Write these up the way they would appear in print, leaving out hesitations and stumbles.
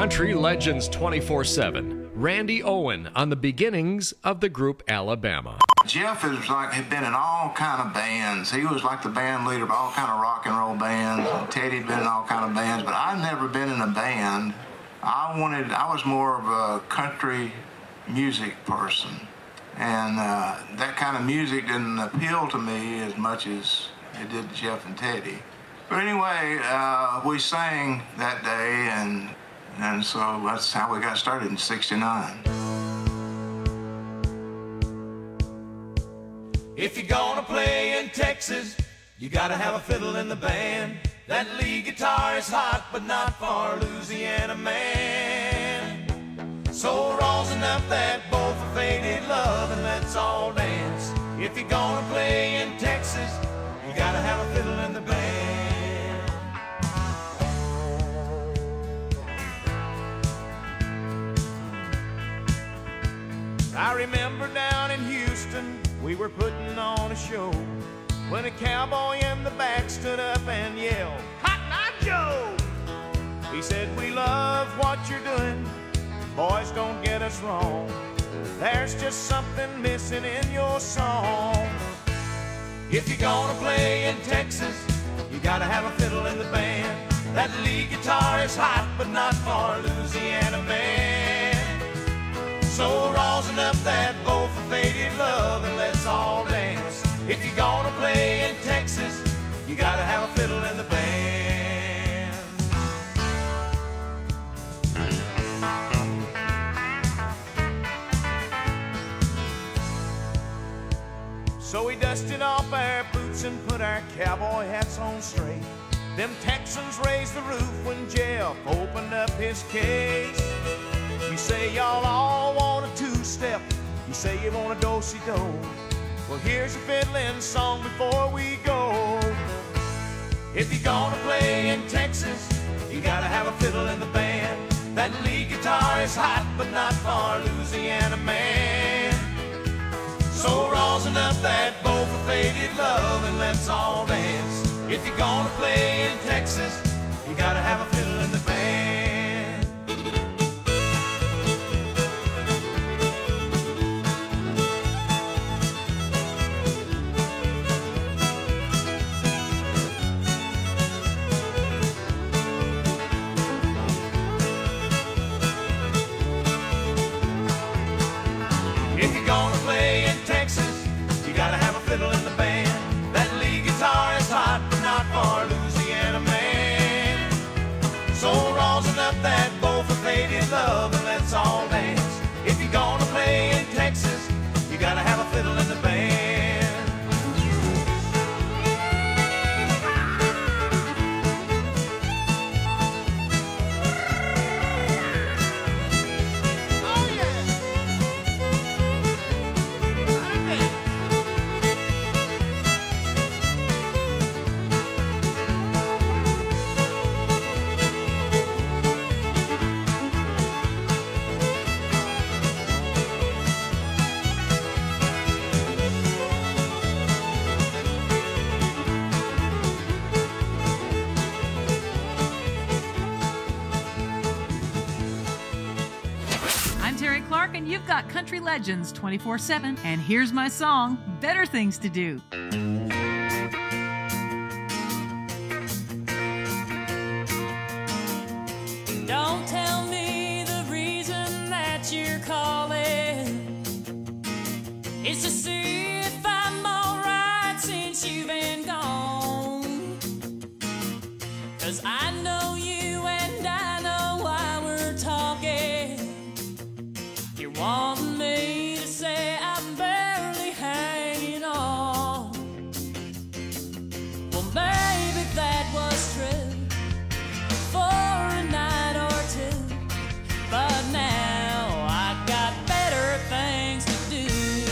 Country Legends 24/7. Randy Owen on the beginnings of the group Alabama. Jeff had been in all kind of bands. He was like the band leader of all kind of rock and roll bands. Teddy had been in all kind of bands, but I'd never been in a band. I was more of a country music person, and that kind of music didn't appeal to me as much as it did to Jeff and Teddy. But anyway, we sang that day, and so that's how we got started in '69. If you're gonna play in Texas, you gotta have a fiddle in the band. That lead guitar is hot, but not for Louisiana man. So rosin up that bow for faded love and let's all dance. If you're gonna play in Texas, you gotta have a fiddle in the band. I remember down in Houston, we were putting on a show when a cowboy in the back stood up and yelled, "Cotton Eye Joe!" He said, "We love what you're doing, boys, don't get us wrong. There's just something missing in your song. If you're gonna play in Texas, you gotta have a fiddle in the band. That lead guitar is hot, but not for Louisiana man. So rosin up that bow for faded love and let's all dance. If you're gonna play in Texas, you gotta have a fiddle in the band." So we dusted off our boots and put our cowboy hats on straight. Them Texans raised the roof when Jeff opened up his case. You say y'all all want a two-step, you say you want a do-si-do. Well, here's a fiddling song before we go. If you're gonna play in Texas, you gotta have a fiddle in the band. That lead guitar is hot, but not for Louisiana man. So rosin up that bow for faded love and let's all dance. If you're gonna play in Texas, you gotta have a fiddle in the band. If you're gonna play in Texas, you gotta have a fiddle in the band. That lead guitar is hot, but not for Louisiana man. So rosin up that bow for faded love and let's all dance. If you're gonna play in Texas, you gotta have a fiddle in the band. And you've got Country Legends 24/7. And here's my song, Better Things to Do. Don't tell me the reason that you're calling is to see if I'm alright since you've been gone. 'Cause I know you and I know why we're talking. You want me to say I'm barely hanging on. Well, maybe that was true for a night or two, but now I got better things to do.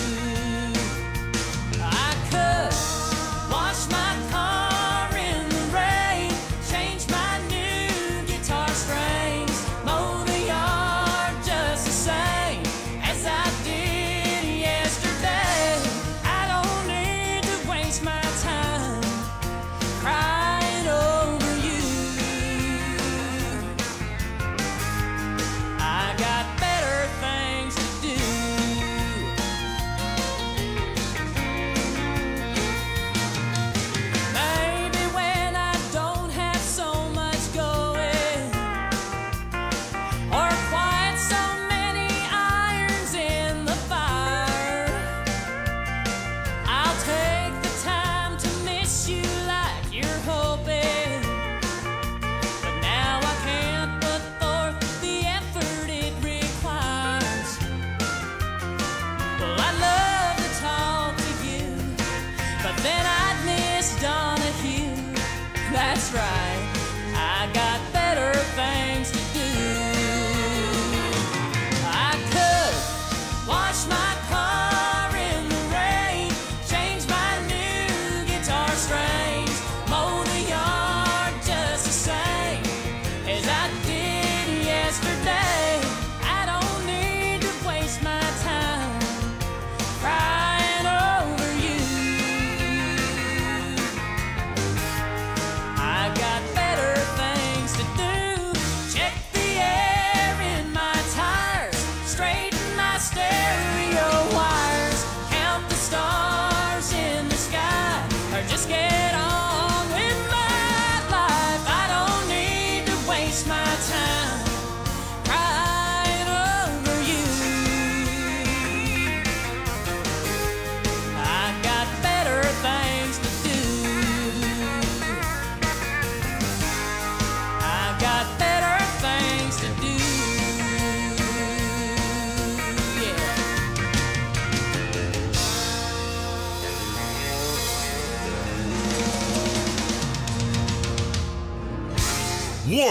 I could wash my car in the rain, change my new guitar strings, mow the yard just the same as I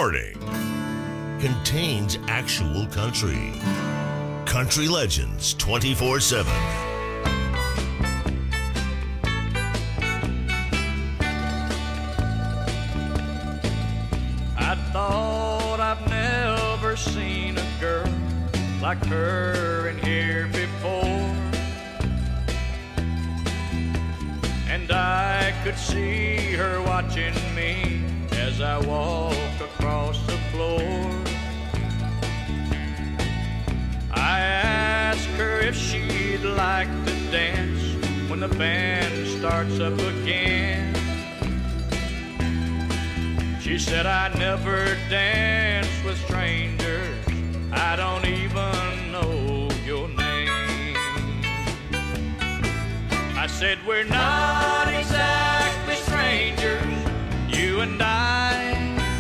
warning, contains actual country. Country Legends 24/7. I thought I've never seen a girl like her in here before, and I could see her watching me as I walked across the floor. I asked her if she'd like to dance when the band starts up again. She said, I never dance with strangers, I don't even know your name. I said, we're not exactly strangers, you and I.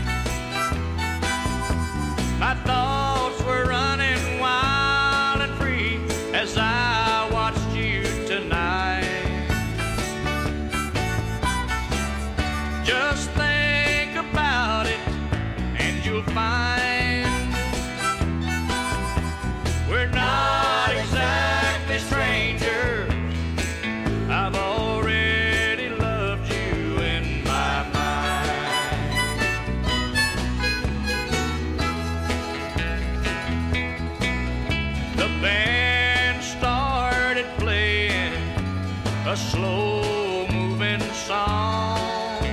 My thoughts were running wild and free as I watched you tonight. Just think about it and you'll find we're not exactly strangers. I've already loved you in my mind. The band started playing a slow-moving song.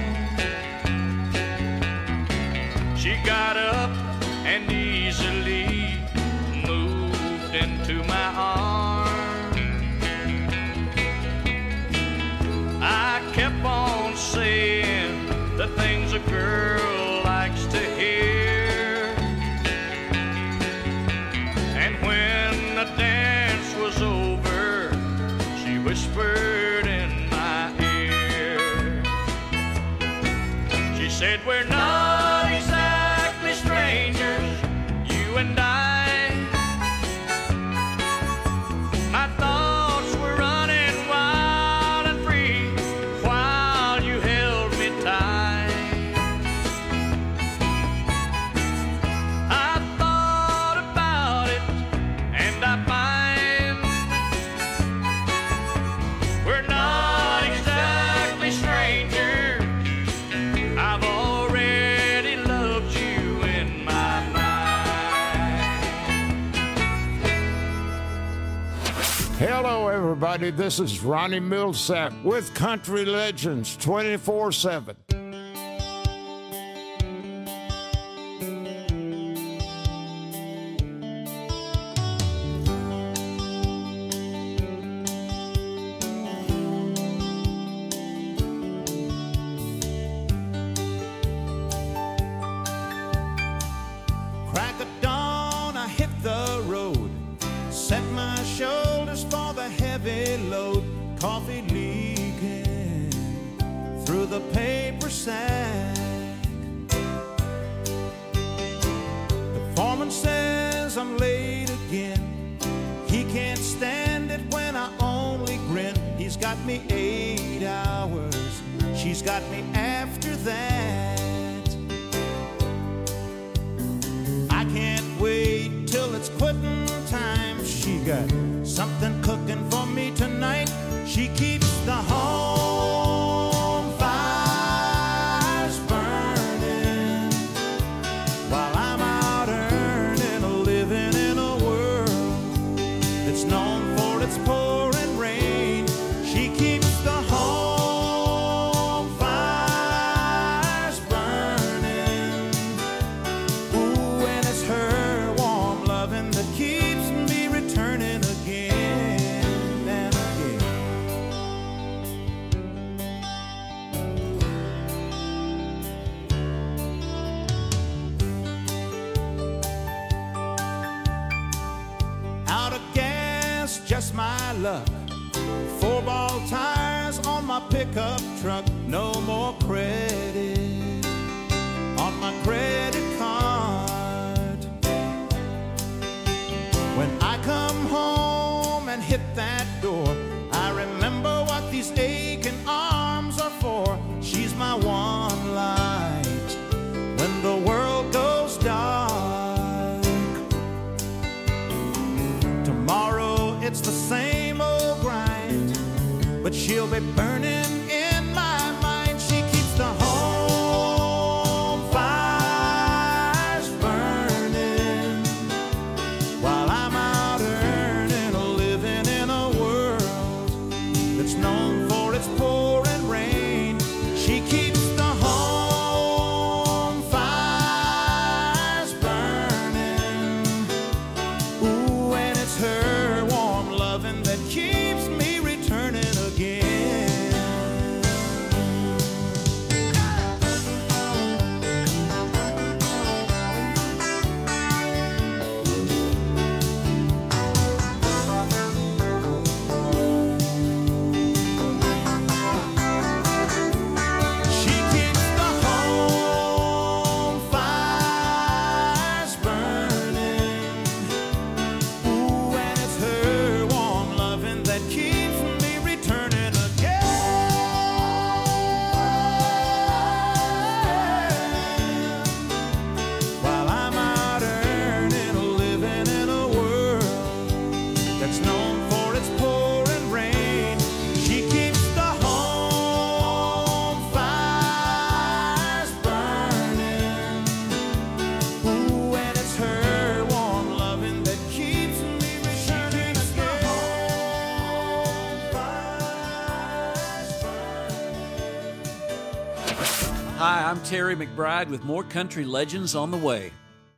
She got up and easily moved into my arms. I kept on saying the things a girl likes to hear. And when the dance was over, she whispered in my ear. She said, we're not exactly strangers, you and I. My thoughts were running wild and free while you held me tight. I thought about it and I find we're not exactly strangers. I've already loved you in my mind. Hello, everybody. This is Ronnie Millsap with Country Legends 24/7. Crack of dawn, I hit the road, set my shoulders for the heavy load, coffee leaking through the paper sack. The foreman says I'm late again. He can't stand it when I only grin. He's got me 8 hours, she's got me after that. I can't wait till it's quitting time. She got something cooking for me tonight. She keeps the home fires burning while I'm out earning a living in a world that's known for its pouring rain. She keeps the home fires burning. Ooh, and it's her warm loving that keeps me returning again and again. Out of gas, just my luck. 4-ball tires on my pickup truck. No more credit on my credit card. When I come home and hit that door, I remember what these aching arms are for. She's my one light when the world goes it's the same old grind, but she'll be burning in my mind. She keeps the home fires burning while I'm out earning a living in a world that's known for its pouring rain. She keeps the home fires burning. Ooh, and it's her warm loving that keeps me returning again. She keeps the home fires burning. Ooh, and it's her warm loving that keeps me returning again. While I'm out earning a living in a world that's known for its pouring rain. She keeps the home fires burning. Ooh, and it's her warm loving that keeps me returning again. Hi, I'm Terry McBride with more Country Legends on the way.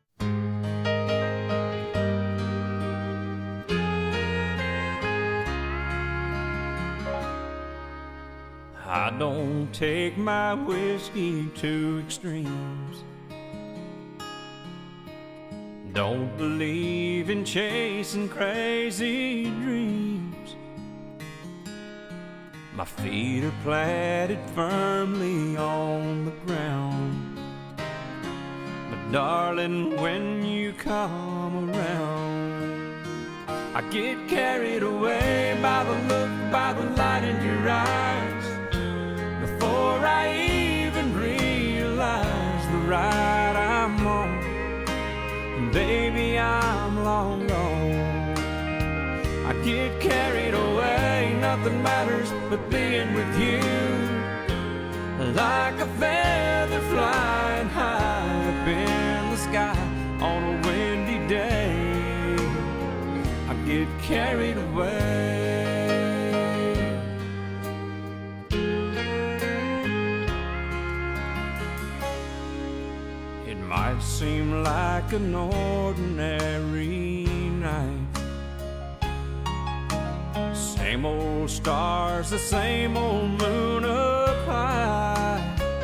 I don't take my whiskey to extremes. Don't believe in chasing crazy dreams. My feet are planted firmly on the ground. But darling, when you come around, I get carried away by the look, by the light in your eyes. Before I even realize the ride I'm on, and baby, I'm long gone. I get carried away, nothing matters but being with you. Like a feather flying high up in the sky on a windy day, I get carried away. It might seem like an ordinary night. Same old stars, the same old moon up high.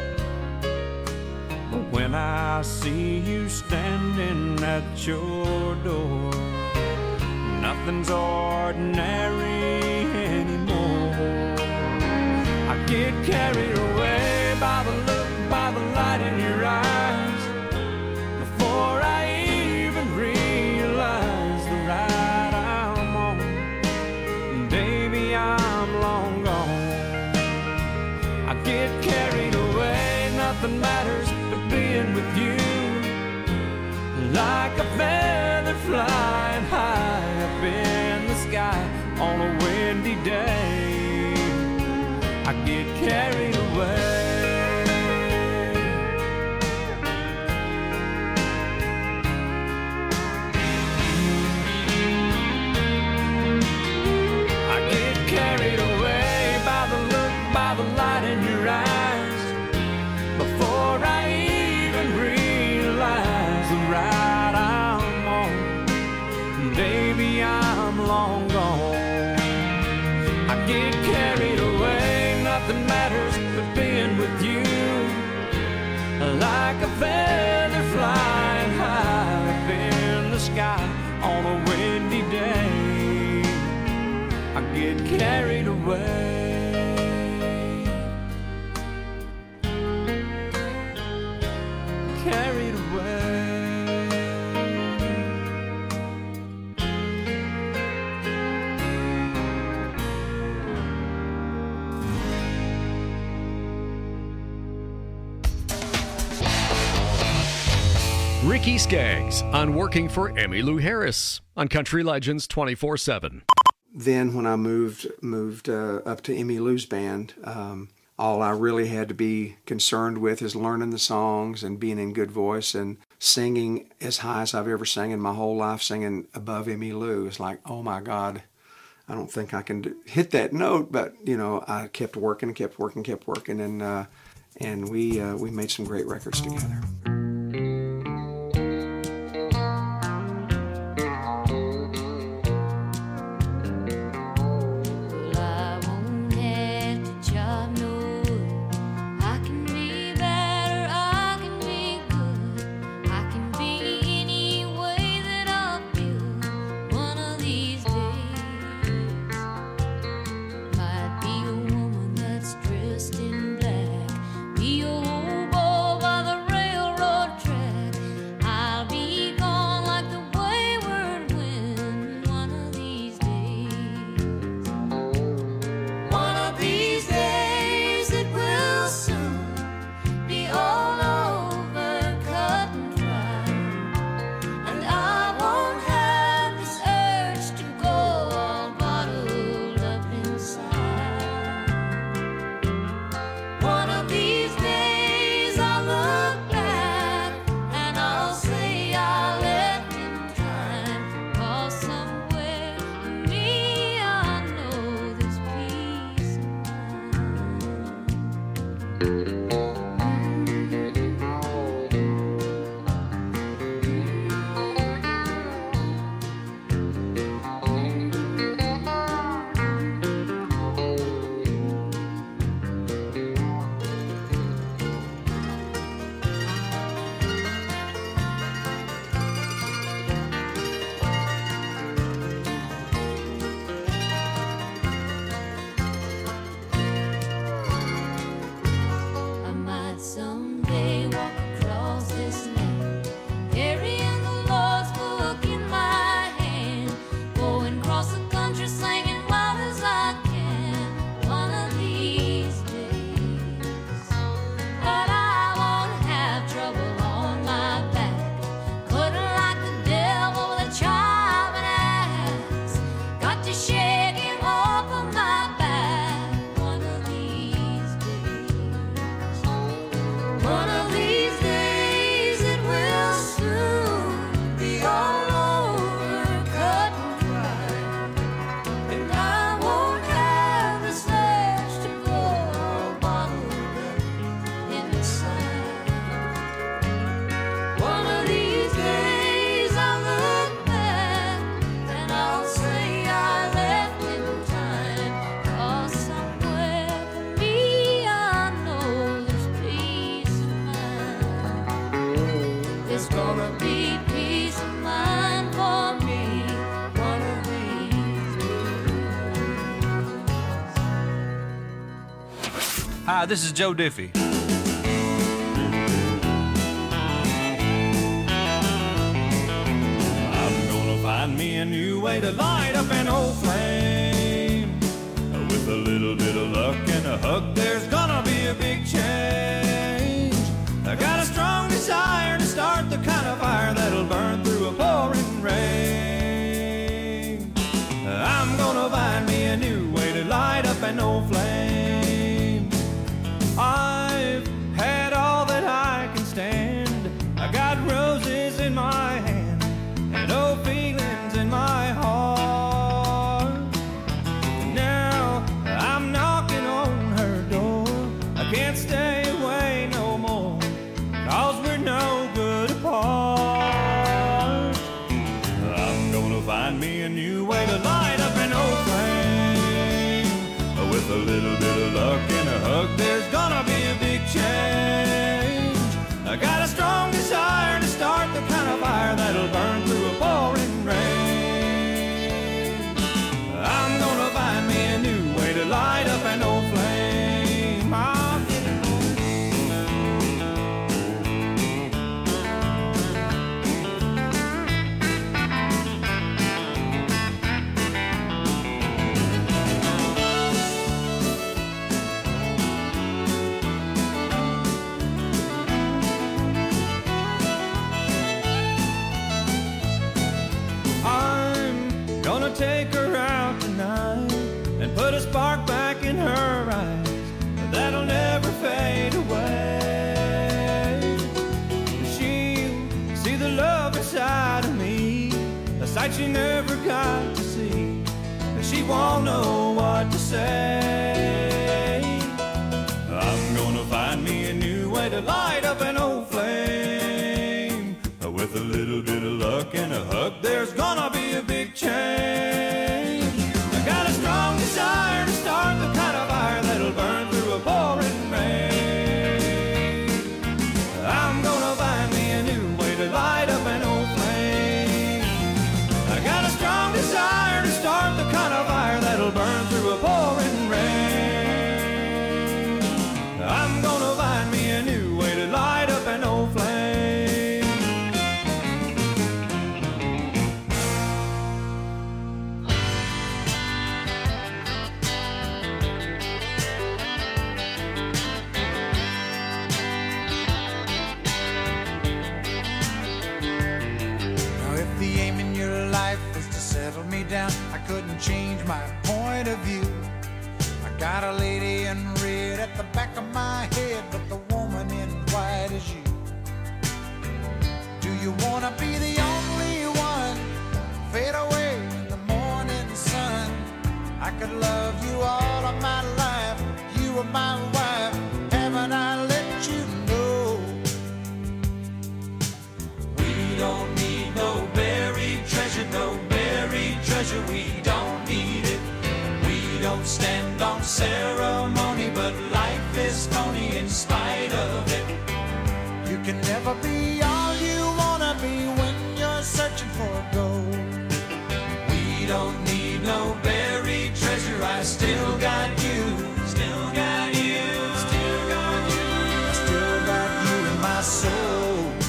But when I see you standing at your door, nothing's ordinary anymore. I get carried away by the look, by the light in your eyes. Before I even realize the ride I'm on, baby, I'm long gone. I get carried away, nothing matters but being with you. Like a feather flying high up in the sky on a windy day, I get carried away. Carried away by the look, by the light in your eyes. Before I even realize the ride I'm on, baby, I'm long gone. I get carried away, nothing matters but being with you. Like a feather flying high up in the sky on a windy day, I get carried away. Carried away. Ricky Skaggs on Working for Emmylou Harris on Country Legends 24/7. then when I moved up to Emmy Lou's band, all I really had to be concerned with is learning the songs and being in good voice and singing as high as I've ever sang in my whole life, singing above Emmy Lou. It's like, oh my God, I don't think I can hit that note, but I kept working, and we made some great records together. Hi, this is Joe Diffie. I'm gonna find me a new way to light up an old flame. With a little bit of luck and a hug, there's gonna be a big change. I got a strong desire to start the kind of fire that'll burn through a pouring rain. I'm gonna find me a new way to light up an old flame. I've had all that I can stand. I got roses in my hand and old feelings in my heart. Now I'm knocking on her door. I can't stay away no more, 'cause we're no good apart. I'm gonna find me a new way to light up an old flame. With a little bit of luck and a hug, there's gonna be a big change. I got a strong desire to start the kind of fire that'll burn through a pouring rain. I'm gonna find me a new way to light up an old flame. she never got to see, and she won't know what to say. I'm gonna find me a new way to light up an old flame. With a little bit of luck and a hug, there's gonna be a big change. I got a strong desire to start the kind of fire that'll burn through a pouring rain. I'm gonna find me a new way to light up an old flame. I got a strong desire to start the kind of fire that'll burn through a pouring rain. I'm gonna find me a new way to light up an old flame. Me down, I couldn't change my point of view. I got a lady in red at the back of my head, but the woman in white is you. Do you wanna be the only one? Fade away in the morning sun. I could love you all of my life. You were my wife. Haven't I let you know? We don't need no buried treasure, no buried treasure, we don't need it. We don't stand on ceremony, but life is phony in spite of it. You can never be all you wanna be when you're searching for gold. We don't need no buried treasure, I still got you, still got you, still got you, I still got you in my soul.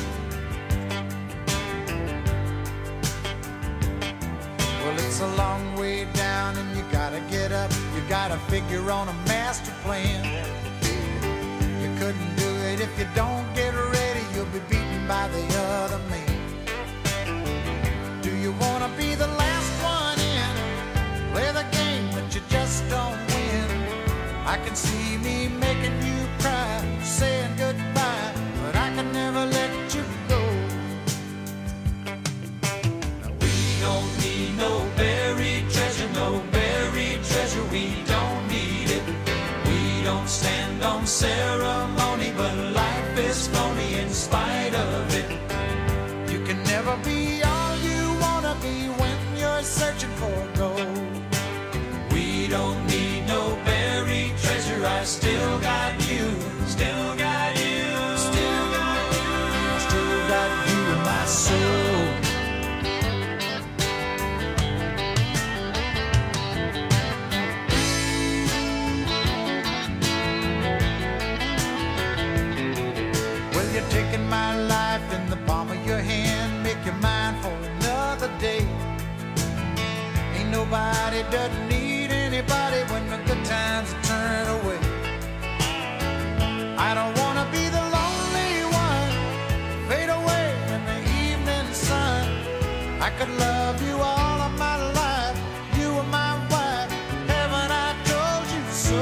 It's a long way down and you gotta get up. You gotta figure on a master plan. You couldn't do it if you don't get ready. You'll be beaten by the other man. Do you wanna be the last one in? Play the game but you just don't win. I can see me making you cry, saying goodbye, but I can never let you go. We don't need no buried treasure, no buried treasure, we don't need it. We don't stand on ceremony, but life is phony in spite of it. You can never be all you wanna be when you're searching for gold. We don't need no buried treasure, I still got you, still got you, still got you, I still got you in my soul. Taking my life in the palm of your hand, make your mind for another day. Ain't nobody doesn't need anybody when the good times turn away. I don't wanna be the lonely one, fade away in the evening sun. I could love you all of my life, you were my wife, haven't I told you so?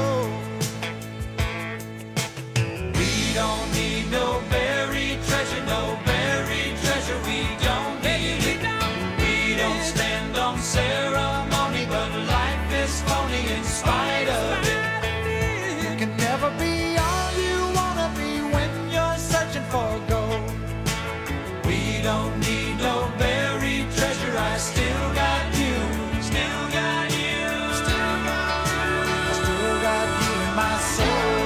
We don't need no buried treasure, no buried treasure, we don't need it. We don't stand on ceremony, but life is phony in spite of it. You can never be all you wanna be when you're searching for gold. We don't need no buried treasure, I still got you, still got you, still got you, I still got you in my soul.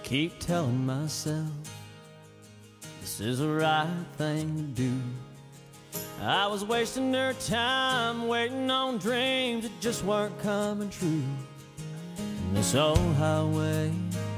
keep telling myself this is the right thing to do. I was wasting their time, waiting on dreams that just weren't coming true. And this old highway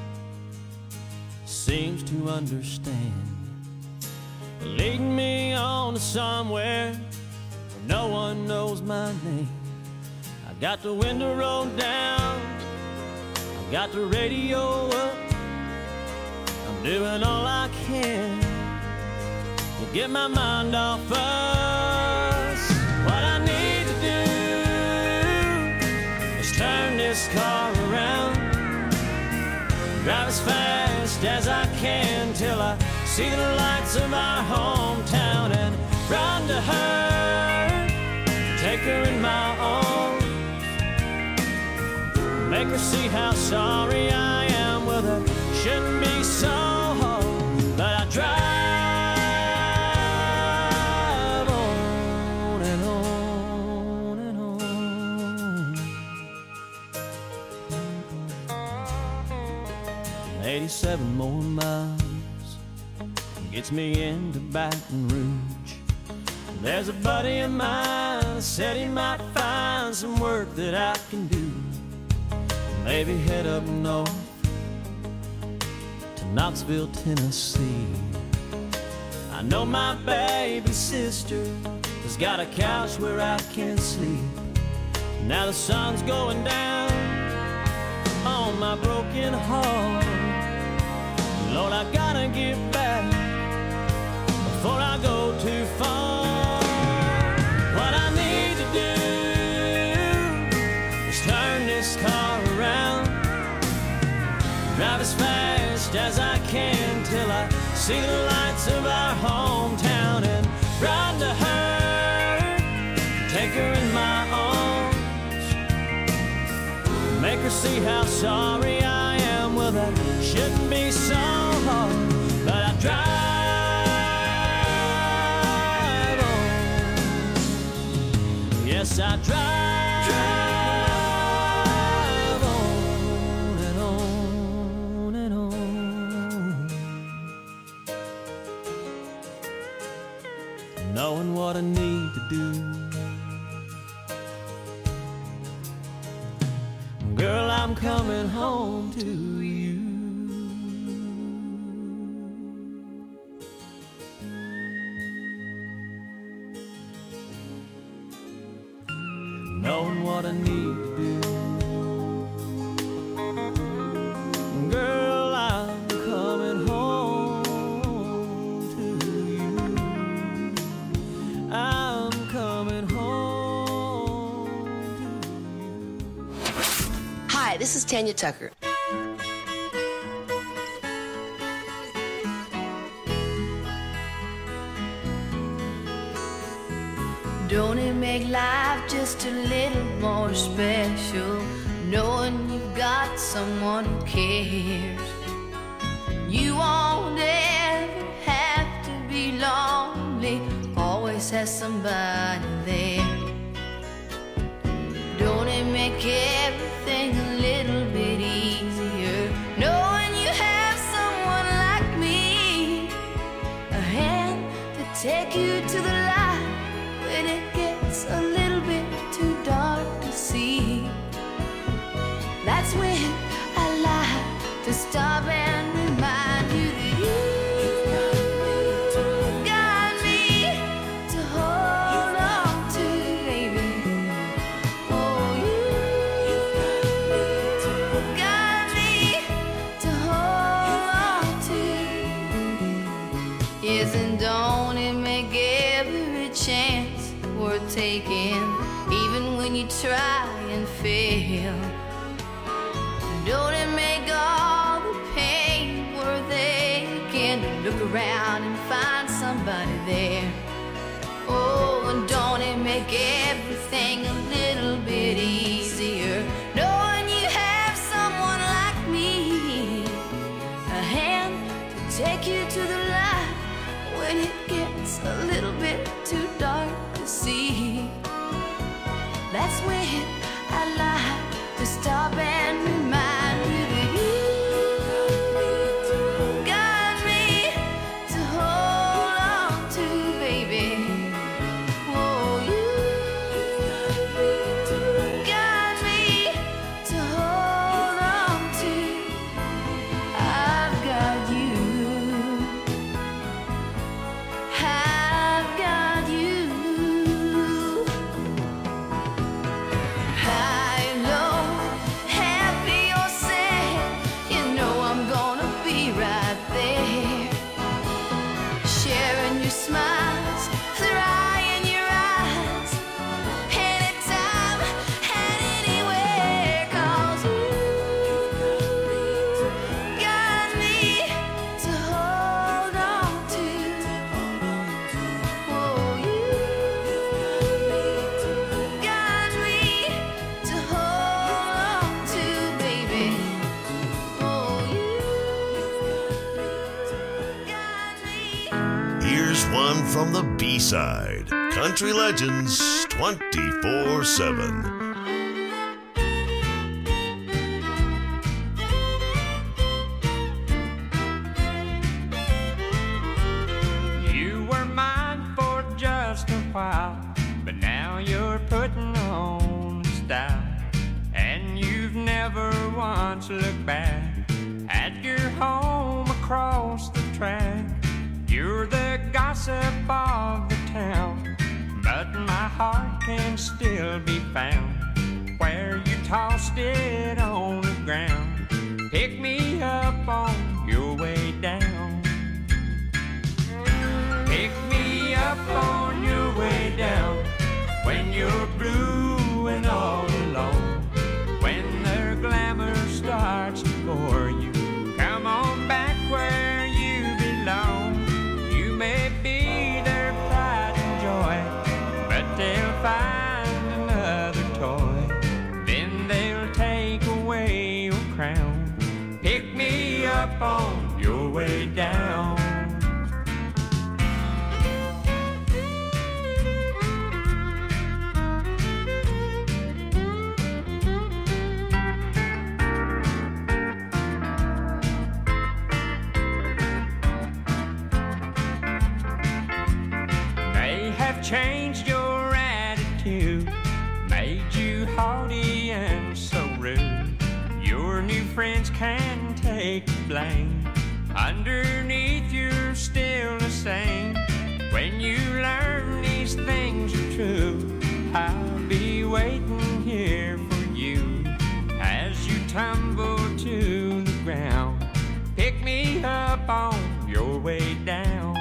seems to understand, leading me on to somewhere where no one knows my name. I got the window rolled down, I got the radio up, I'm doing all I can to get my mind off us. What I need to do is turn this car around, drive as fast as I can till I see the lights of our hometown, and run to her, take her in my arms, make her see how sorry I am. Well, that shouldn't be so hard, but I drive on and on and on. 87 more miles gets me into Baton Rouge. There's a buddy of mine that said he might find some work that I can do. Maybe head up north to Knoxville, Tennessee. I know my baby sister has got a couch where I can sleep. Now the sun's going down on my broken heart. Lord, I gotta get back before I go too far. What I need to do is turn this car around, drive as fast as I can till I see the lights of our hometown, and run to her, take her in my arms, make her see how sorry I am. Well, that shouldn't be so hard, but I drive on. Yes, I drive on and on and on, knowing what I need to do. Girl, I'm coming home to you. Knowing what I need to do. Girl, I'm coming home to you. I'm coming home to you. Hi, this is Tanya Tucker. Don't it make life just a little more special, knowing you've got someone who cares? You won't ever have to be lonely, always has somebody there. Don't it make everything a little bit easier, knowing you have someone like me, a hand to take you to the light when it gets a little bit too dark to see? That's when I like to stop and remind you that you've got me to hold on to, baby. Oh, you've got me to hold on to. Yes, and don't it make every chance worth taking, even when you try and fail? Don't it make all the pain worth aching to look around and find somebody there? Oh, and don't it make everything a little bit easier, knowing you have someone like me, a hand to take you to the light when it gets a little bit too dark to see? That's when I like to stop and remind you that you've Here's one from the B-side. Country Legends 24/7. You were mine for just a while, but now you're putting on style, and you've never once looked back at your home across the track. You're the gossip of the town, but my heart can still be found where you tossed it on the ground. Pick me up on your way down. Pick me up on your way down when you're blue and all alone, when their glamour starts to bore you. Come on back where you belong. You may be their pride and joy, but they'll find another toy. Then they'll take away your crown. Pick me up on your way down. Changed your attitude, made you haughty and so rude. Your new friends can take the blame. Underneath you're still the same. When you learn these things are true, I'll be waiting here for you as you tumble to the ground. Pick me up on your way down.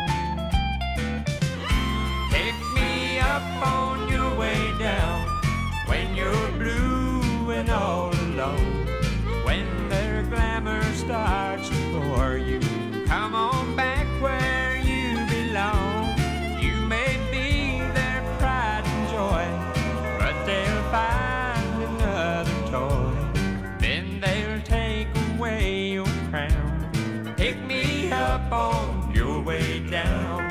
Up on your way down when you're blue and all alone, when their glamour starts to bore you. Come on back where you belong. You may be their pride and joy, but they'll find another toy. Then they'll take away your crown. Pick me up on your way down.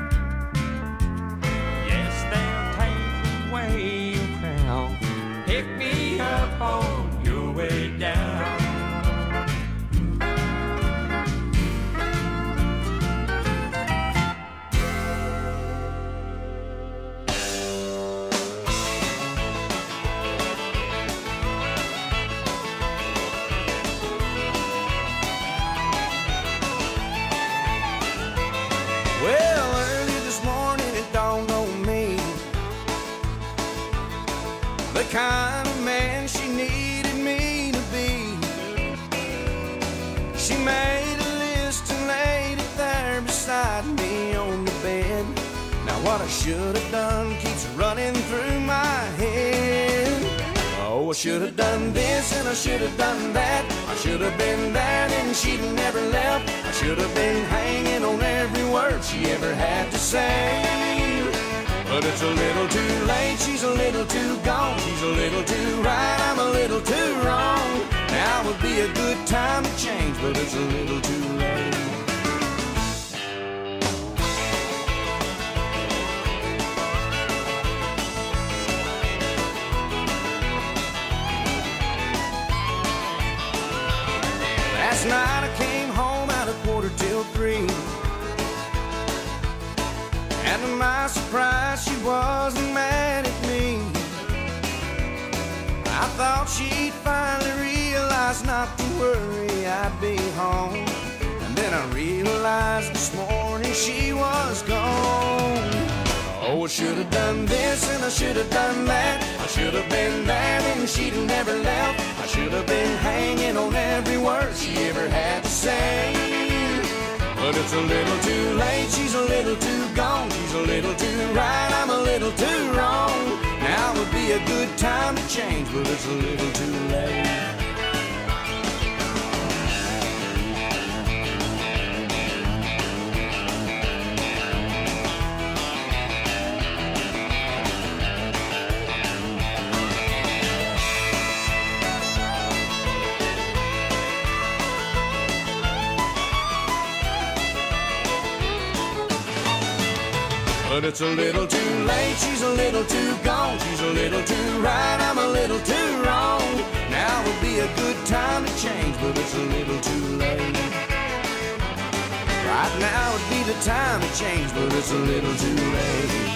Pick me up on your way down. Well, early this morning it dawned on me the kind of man she needed me to be. She made a list and laid it there beside me on the bed. Now what I should have done keeps running through my head. Oh, I should have done this and I should have done that. I should have been there and she'd never left. I should have been hanging on every word she ever had to say. But it's a little too late, she's a little too gone. She's a little too right, I'm a little too wrong. Now would be a good time to change, but it's a little too late. Last night I came home at 2:45. And to my surprise, she wasn't mad at me. I thought she'd finally realize not to worry, I'd be home. And then I realized this morning she was gone. Oh, I should have done this and I should have done that. I should have been there and she'd never left. I should have been hanging on every word she ever had to say. But it's a little too late, she's a little too gone. She's a little too right, I'm a little too wrong. Now would be a good time to change, but it's a little too late. But it's a little too late, she's a little too gone. She's a little too right, I'm a little too wrong. Now would be a good time to change, but it's a little too late. Right now would be the time to change, but it's a little too late.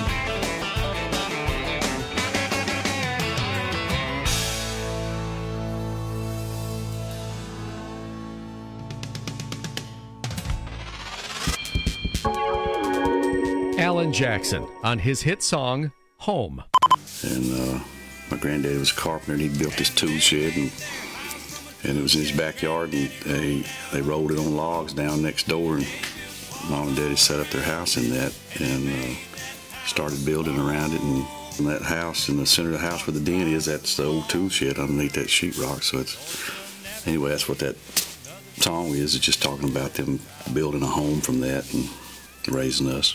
Alan Jackson on his hit song, Home. And my granddaddy was a carpenter, and he built this tool shed, and it was in his backyard, and they rolled it on logs down next door, and Mom and Daddy set up their house in that and started building around it. And that house, in the center of the house where the den is, that's the old tool shed underneath that sheetrock. So anyway, that's what that song is. It's just talking about them building a home from that and raising us.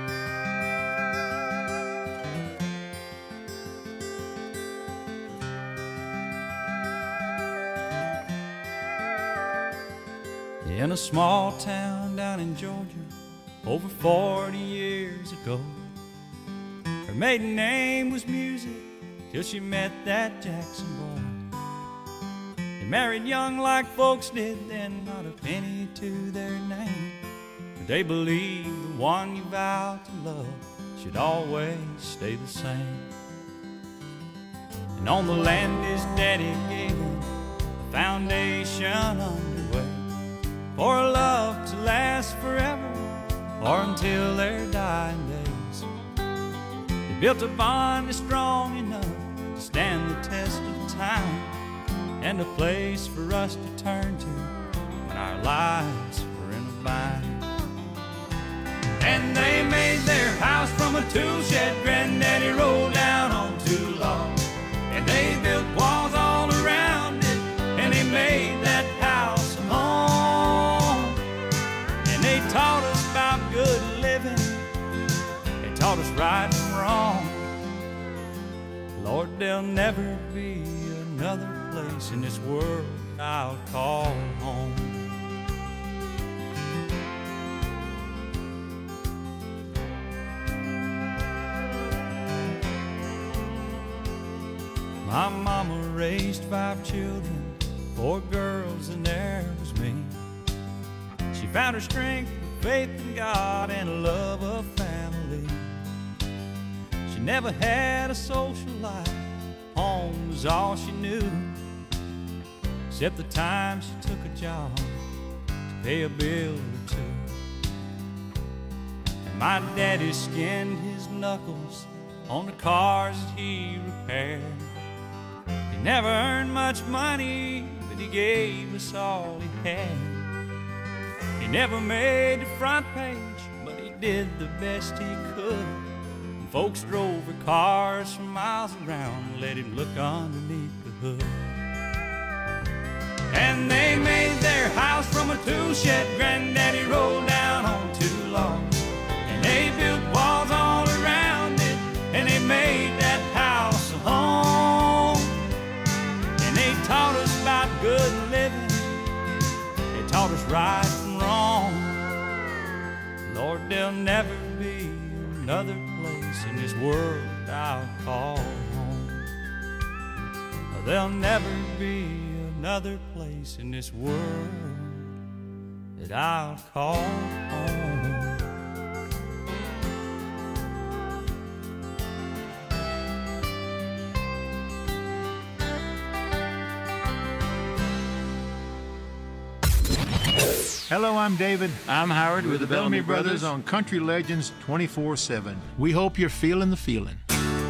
In a small town down in Georgia, over 40 years ago, her maiden name was Music, till she met that Jackson boy. They married young like folks did then, not a penny to their name, but they believed the one you vowed to love should always stay the same. And on the land his daddy gave him, the foundation underway, for a love to last forever, or until their dying days. They built a bond that's strong enough to stand the test of time, and a place for us to turn to when our lives were in a bind. And they made their house from a tool shed Granddaddy rolled down on two logs, and they built walls all around it, and they made that house a home. And they taught us about good living, they taught us right from wrong. Lord, there'll never be another place in this world I'll call home. My mama raised 5 children, 4 girls, and there was me. She found her strength, faith in God, and a love of family. She never had a social life, home was all she knew, except the time she took a job to pay a bill or two. And my daddy skinned his knuckles on the cars that he repaired. He never earned much money, but he gave us all he had. He never made the front page, but he did the best he could. And folks drove her cars for miles around and let him look underneath the hood. And they made their house from a tool shed Granddaddy rolled down on 2 logs, and they built walls all around it, and they made that house a home. And they taught us about good living, they taught us right from wrong. Lord, there'll never be another place in this world I'll call home. There'll never be another place in this world that I'll call home. Hello, I'm David. I'm Howard with the Bellamy Brothers on Country Legends 24/7. We hope you're feeling the feeling.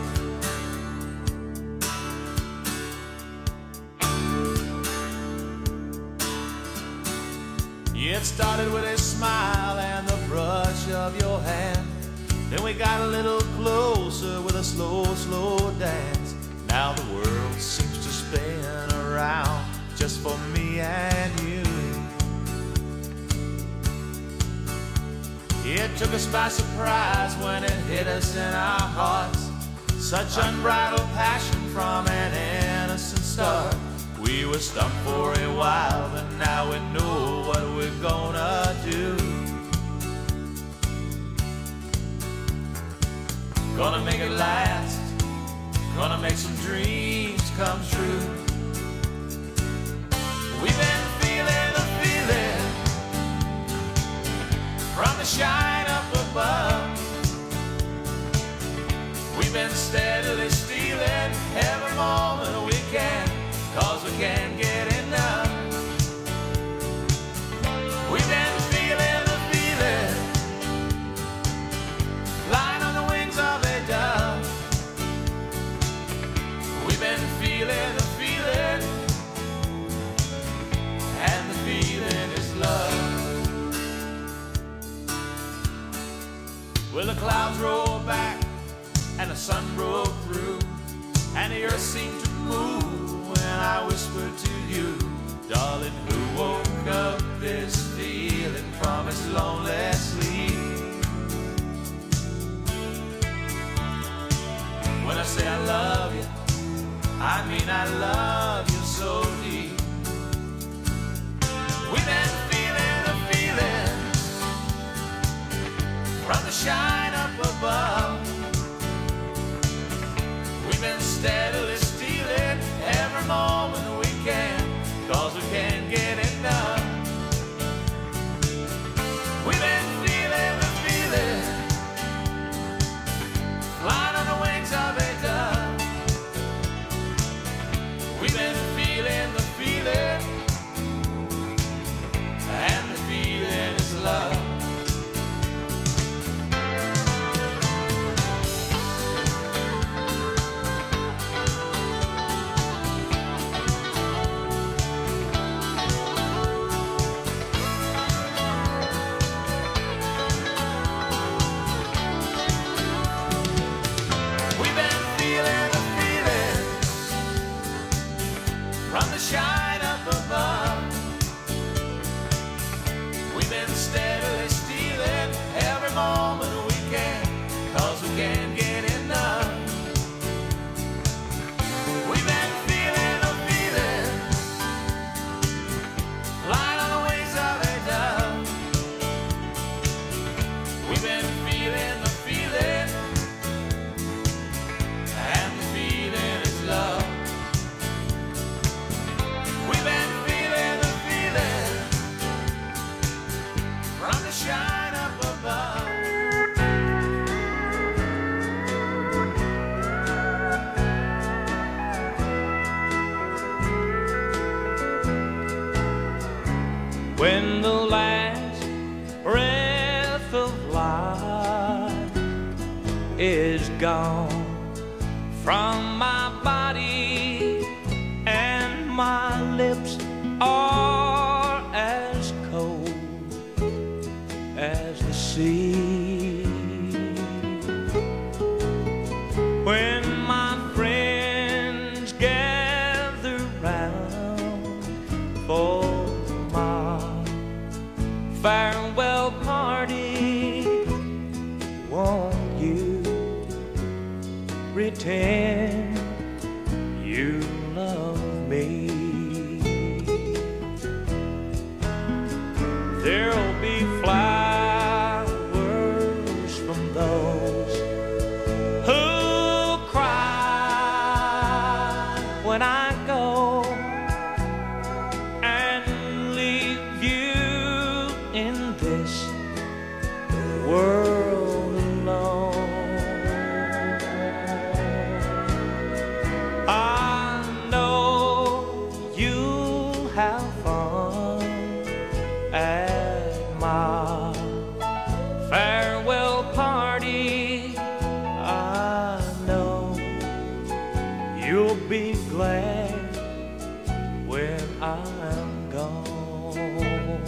It started with a smile and the brush of your hand. Then we got a little closer with a slow, slow dance. Now the world seems to spin around just for me and you. It took us by surprise when it hit us in our hearts. Such unbridled passion from an innocent start. We were stumped for a while, but now we know what we're gonna do. Gonna make it last. Gonna make some dreams come true. We've been feeling the feeling from the shine up above. We've been steadily stealing every moment we can, 'cause we can't get enough. We've been feeling the feeling, flying on the wings of a dove. We've been feeling the feeling, and the feeling is love. Well, the clouds rolled back and the sun broke through, and the earth seemed to move when I whispered to you, darling, who woke up this feeling from its lonely sleep? When I say I love you, I mean I love you so deep. We've been feeling the feeling from the shine up above. We've been steadily stealing every moment we can, 'cause we can't get enough. We've been feeling the feeling, flying on the wings of a dove. We've been feeling the feeling, and the feeling is love. Shine up above. We've been steadily stealing every moment we can, 'cause we can't get enough. We've been feeling the feeling, flying on the wings of a dove. We've been feeling the feeling, and the feeling is love. We've been feeling the feeling from the shine up above. When the last breath of life is gone from my body and my lips are as cold as the sea. When my friends gather round for my farewell party, won't you pretend you love me? There'll be flowers from those who cry when I go and leave you in this world alone. I know you'll have fun at my farewell party. I know you'll be glad when I'm gone.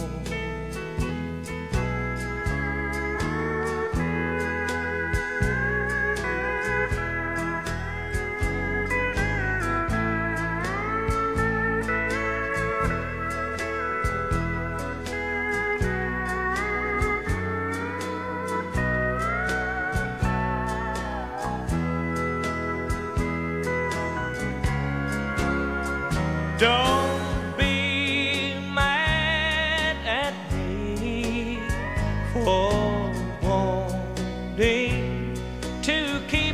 Don't be mad at me for wanting to keep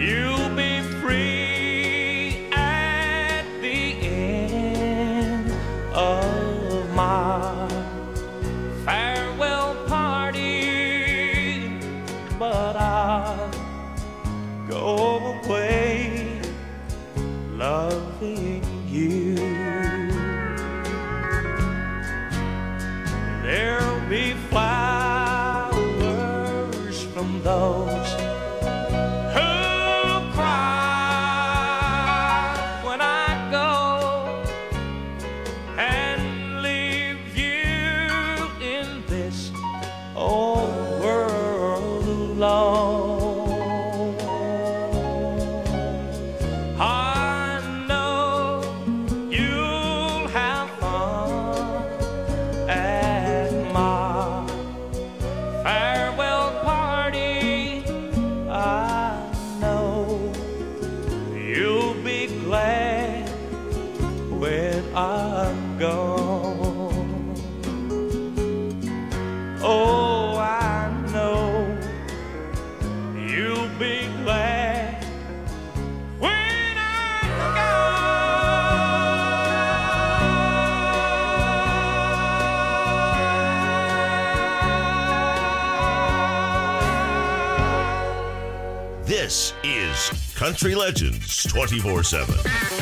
you'll be free at the end of my farewell party, but I'll go away loving you. There'll be flowers from those who cry when I go and leave you in this old world alone. I know you'll have fun at my farewell party. I know you'll be glad when I'm gone. Oh, I know you'll be glad when I'm gone. This is Country Legends 24/7.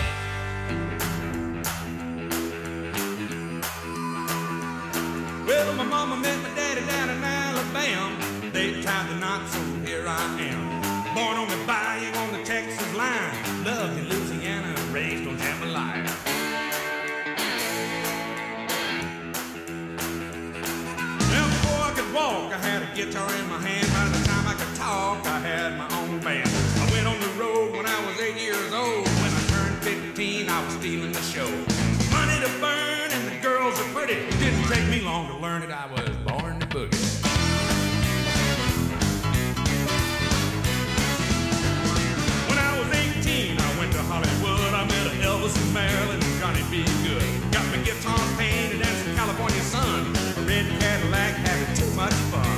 Well, my mama met my daddy down in Alabama. They tied the knot, so here I am. Born on the bayou on the Texas line. Loved in Louisiana, raised on jambalaya. Well, before I could walk, I had a guitar in my hand. By the time I could talk, I had my own band. I went on the road when I was 8 years old. When I turned 15, I was stealing the show. Money to burn and the girls are pretty. Didn't take me long to learn that I was born to boogie. When I was 18, I went to Hollywood. I met Elvis and Marilyn and Johnny B. Good. Got my guitar painted and some California sun. A red Cadillac, having too much fun.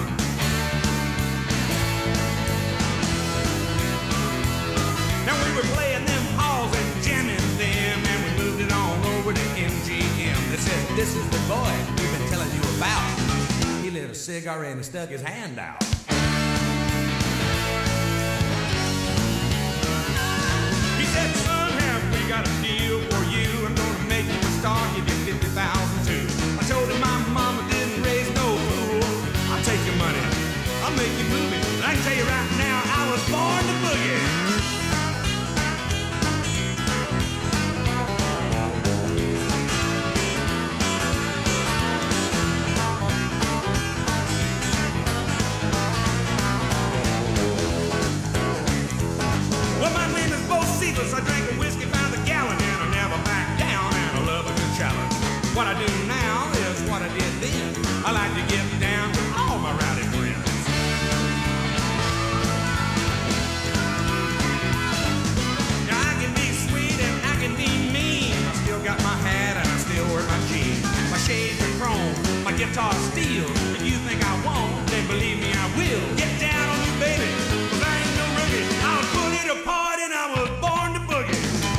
Now we were playing them halls and jamming them, and we moved it on over to MGM. They said, this is the boy we've been telling you about. He lit a cigar and he stuck his hand out. He said, son, have we got a deal for you? I'm gonna make you a star, give you 50,000 too. I told him my mama didn't raise no fool. I'll take your money, I'll make you move it. And I can tell you right now, I was born to boogie. I drank a whiskey by the gallon and I never back down, and I love a good challenge. What I do now is what I did then. I like to get down with all my rowdy friends. Now I can be sweet and I can be mean. I still got my hat and I still wear my jeans. My shades are chrome, my guitar's steel. If you think I won't, then believe me I will. Get down on you, baby, 'cause I ain't no rookie. I'll put it apart and I was born to boogie.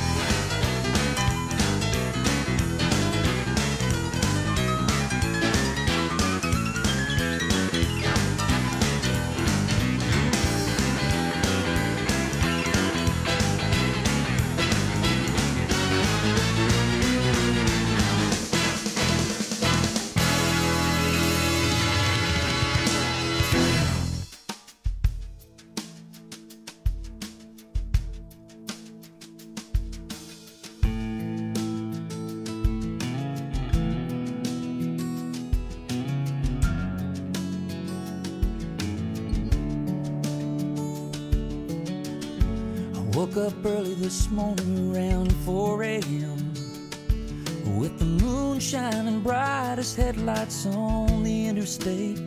Woke up early this morning around 4 a.m. with the moon shining bright as headlights on the interstate.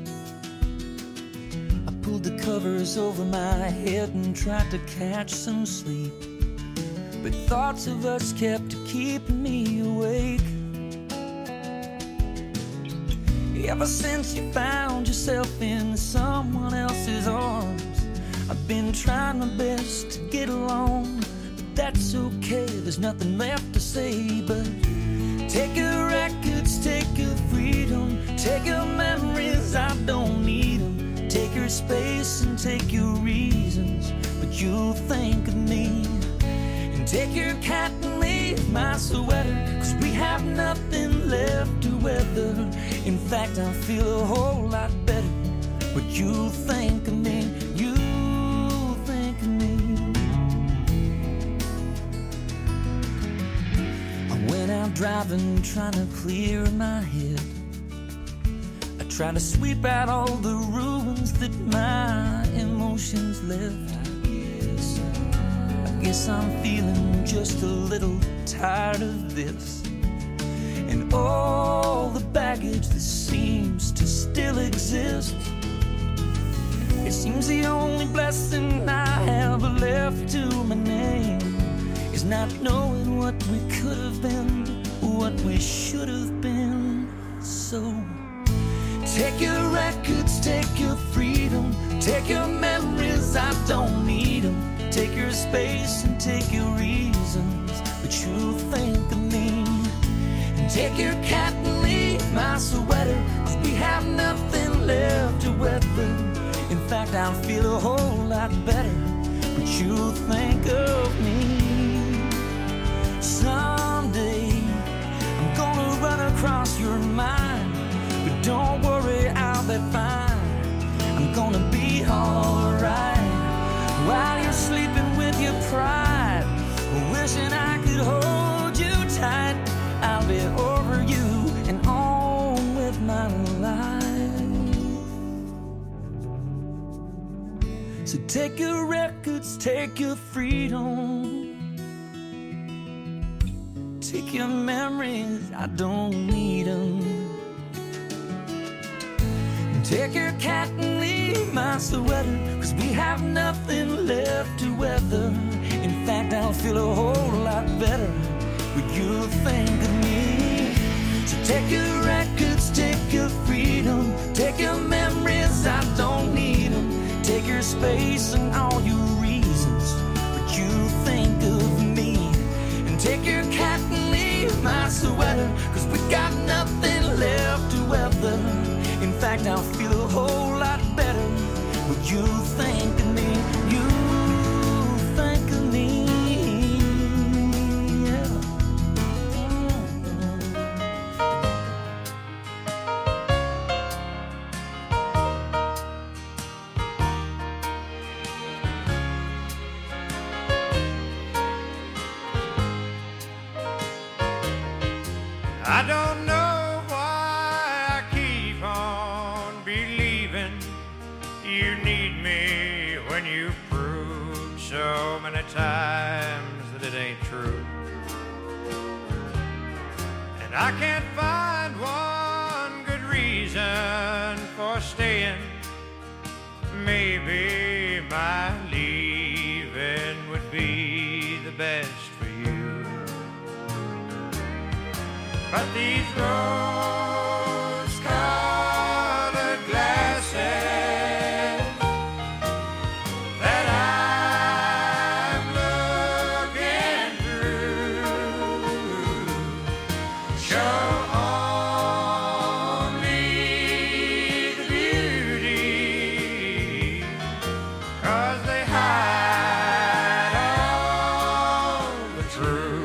I pulled the covers over my head and tried to catch some sleep, but thoughts of us kept keeping me awake. Ever since you found yourself in someone else's arms, I've been trying my best to get along, but that's okay, there's nothing left to say. But take your records, take your freedom, take your memories, I don't need them. Take your space and take your reasons, but you'll think of me. And take your cat and leave my sweater, 'cause we have nothing left to weather. In fact, I feel a whole lot better, but you'll think of me, you'll think of me. I went out driving, trying to clear my head. I tried to sweep out all the ruins that my emotions left. I guess I'm feeling just a little tired of this, and all the baggage that seems to still exist. It seems the only blessing I have left to my name is not knowing what we could have been, what we should have been. So take your records, take your freedom, take your memories, I don't need them. Take your space and take your reasons, but you'll think of me. And take your cat and leave my sweater, 'cause we have nothing left to weather. In fact, I'll feel a whole lot better, but you'll think of me. Someday I'm gonna run across your mind, but don't worry, I'll be fine. I'm gonna be alright while you're sleeping with your pride, wishing I could hold you tight. I'll be over you and on with my life. So take your records, take your freedom, take your memories, I don't need them. Take your cat and leave my sweater, 'cause we have nothing left to weather. In fact, I'll feel a whole lot better, but you'll think of me. So take your records, take your freedom, take your memories, I don't need them. Take your space and all your reasons, but you'll think of me. And take your cat and leave my sweater, 'cause we got nothing left to weather. In fact, I'll feel a whole lot better, but you'll think of me, you'll think of me, yeah. I don't know why I keep on believing you need me when you've proved so many times that it ain't true. And I can't find one good reason for staying. Maybe my leaving would be the best for you. But these rose-colored glasses that I'm looking through show only the beauty, 'cause they hide all the truth.